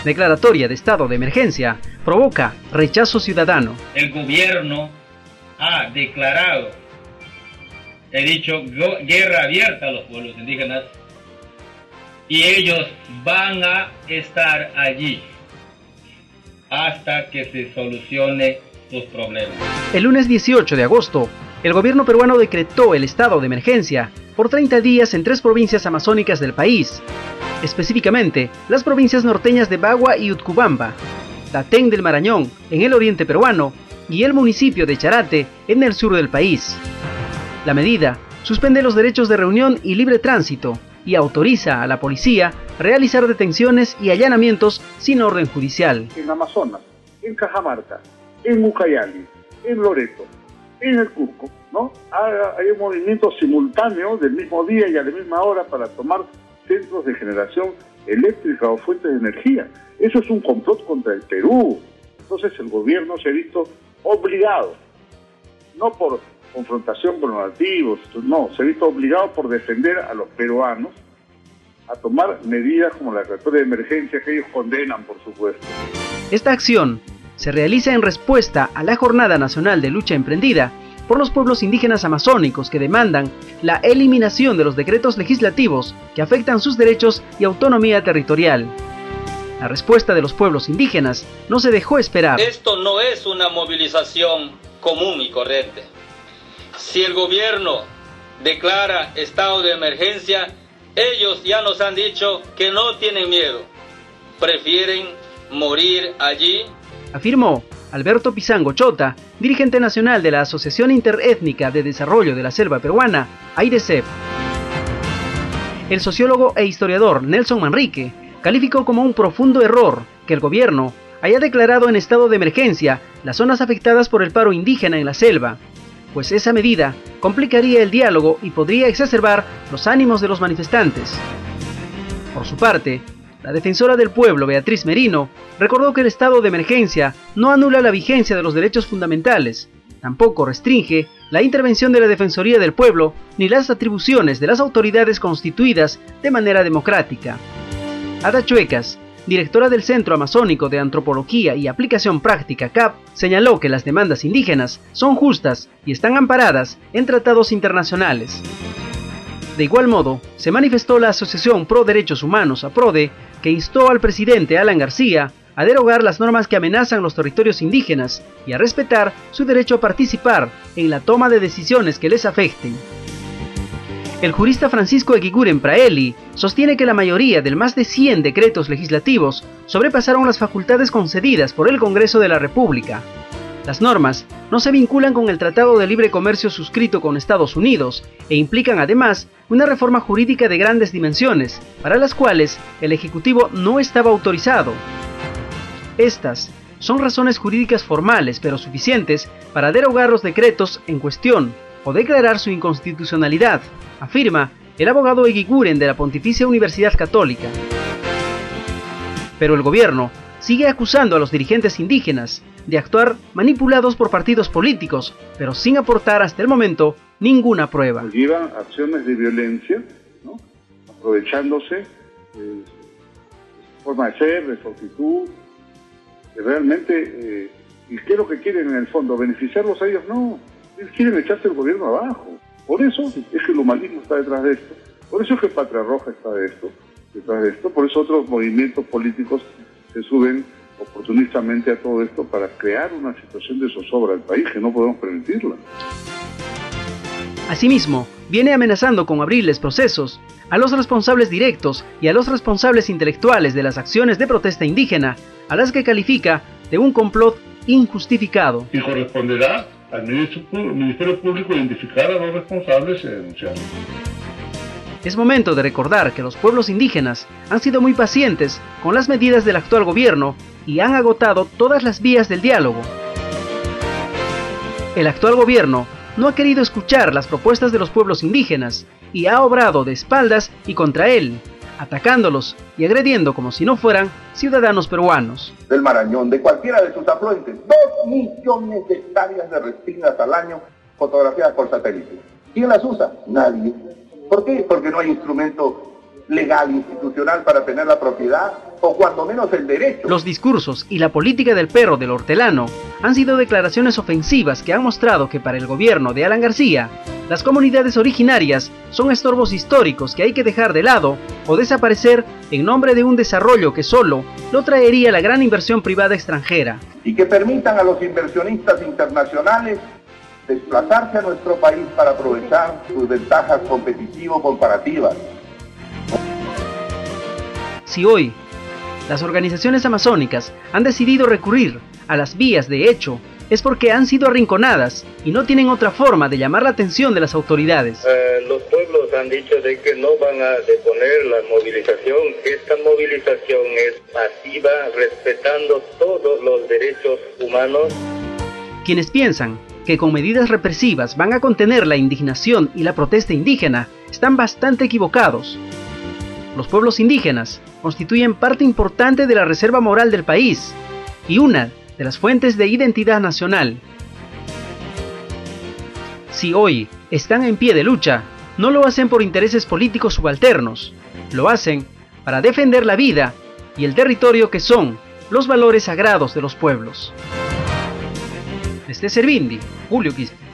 Declaratoria de estado de emergencia provoca rechazo ciudadano. El gobierno ha declarado, he dicho, guerra abierta a los pueblos indígenas y ellos van a estar allí hasta que se solucione sus problemas. El lunes 18 de agosto, el gobierno peruano decretó el estado de emergencia por 30 días en 3 provincias amazónicas del país, específicamente las provincias norteñas de Bagua y Utcubamba, Datén del Marañón en el oriente peruano y el municipio de Charate en el sur del país. La medida suspende los derechos de reunión y libre tránsito y autoriza a la policía a realizar detenciones y allanamientos sin orden judicial. En Amazonas, en Cajamarca, en Ucayali, en Loreto, en el Cusco, ¿no? Hay un movimiento simultáneo del mismo día y a la misma hora para tomar centros de generación eléctrica o fuentes de energía. Eso es un complot contra el Perú. Entonces el gobierno se ha visto obligado, no por confrontación con los nativos, no, se ha visto obligado por defender a los peruanos a tomar medidas como la declaratoria de emergencia que ellos condenan, por supuesto. Esta acción se realiza en respuesta a la Jornada Nacional de Lucha emprendida por los pueblos indígenas amazónicos que demandan la eliminación de los decretos legislativos que afectan sus derechos y autonomía territorial. La respuesta de los pueblos indígenas no se dejó esperar. Esto no es una movilización común y corriente. Si el gobierno declara estado de emergencia, ellos ya nos han dicho que no tienen miedo, prefieren morir allí, afirmó Alberto Pizango Chota, dirigente nacional de la Asociación Interétnica de Desarrollo de la Selva Peruana, AIDESEP. El sociólogo e historiador Nelson Manrique calificó como un profundo error que el gobierno haya declarado en estado de emergencia las zonas afectadas por el paro indígena en la selva, pues esa medida complicaría el diálogo y podría exacerbar los ánimos de los manifestantes. Por su parte, la defensora del pueblo, Beatriz Merino, recordó que el estado de emergencia no anula la vigencia de los derechos fundamentales, tampoco restringe la intervención de la Defensoría del Pueblo ni las atribuciones de las autoridades constituidas de manera democrática. Ada Chuecas, directora del Centro Amazónico de Antropología y Aplicación Práctica CAP, señaló que las demandas indígenas son justas y están amparadas en tratados internacionales. De igual modo, se manifestó la Asociación Pro Derechos Humanos, APRODE, que instó al presidente Alan García a derogar las normas que amenazan los territorios indígenas y a respetar su derecho a participar en la toma de decisiones que les afecten. El jurista Francisco Eguiguren Praeli sostiene que la mayoría de más de 100 decretos legislativos sobrepasaron las facultades concedidas por el Congreso de la República. Las normas no se vinculan con el Tratado de Libre Comercio suscrito con Estados Unidos e implican además una reforma jurídica de grandes dimensiones, para las cuales el Ejecutivo no estaba autorizado. Estas son razones jurídicas formales pero suficientes para derogar los decretos en cuestión o declarar su inconstitucionalidad, afirma el abogado Eguiguren de la Pontificia Universidad Católica. Pero el gobierno sigue acusando a los dirigentes indígenas de actuar manipulados por partidos políticos, pero sin aportar hasta el momento ninguna prueba. Llevan acciones de violencia, ¿no? Aprovechándose de su forma de ser, de su actitud, de realmente, ¿y qué es lo que quieren en el fondo? ¿Beneficiarlos a ellos? No, ellos quieren echarse el gobierno abajo. Por eso es que el humanismo está detrás de esto, por eso es que Patria Roja está detrás de esto, por eso otros movimientos políticos se suben oportunistamente a todo esto para crear una situación de zozobra al país que no podemos permitirla. Asimismo, viene amenazando con abrirles procesos a los responsables directos y a los responsables intelectuales de las acciones de protesta indígena, a las que califica de un complot injustificado. Y corresponderá al Ministerio Público identificar a los responsables y denunciarlos. Es momento de recordar que los pueblos indígenas han sido muy pacientes con las medidas del actual gobierno y han agotado todas las vías del diálogo. El actual gobierno no ha querido escuchar las propuestas de los pueblos indígenas y ha obrado de espaldas y contra él, atacándolos y agrediendo como si no fueran ciudadanos peruanos. Del Marañón, de cualquiera de sus afluentes, 2 millones de hectáreas de respinas al año fotografiadas por satélite. ¿Quién las usa? Nadie. ¿Por qué? Porque no hay instrumento legal, institucional para tener la propiedad o cuando menos el derecho. Los discursos y la política del perro del hortelano han sido declaraciones ofensivas que han mostrado que para el gobierno de Alan García, las comunidades originarias son estorbos históricos que hay que dejar de lado o desaparecer en nombre de un desarrollo que solo lo traería la gran inversión privada extranjera. Y que permitan a los inversionistas internacionales desplazarse a nuestro país para aprovechar sus ventajas competitivo-comparativas. Si hoy las organizaciones amazónicas han decidido recurrir a las vías de hecho, es porque han sido arrinconadas y no tienen otra forma de llamar la atención de las autoridades. Los pueblos han dicho de que no van a deponer la movilización, que esta movilización es pasiva, respetando todos los derechos humanos. Quienes piensan que con medidas represivas van a contener la indignación y la protesta indígena están bastante equivocados. Los pueblos indígenas constituyen parte importante de la reserva moral del país y una de las fuentes de identidad nacional. Si hoy están en pie de lucha, no lo hacen por intereses políticos subalternos, lo hacen para defender la vida y el territorio que son los valores sagrados de los pueblos. Desde Servindi, Julio Quispe.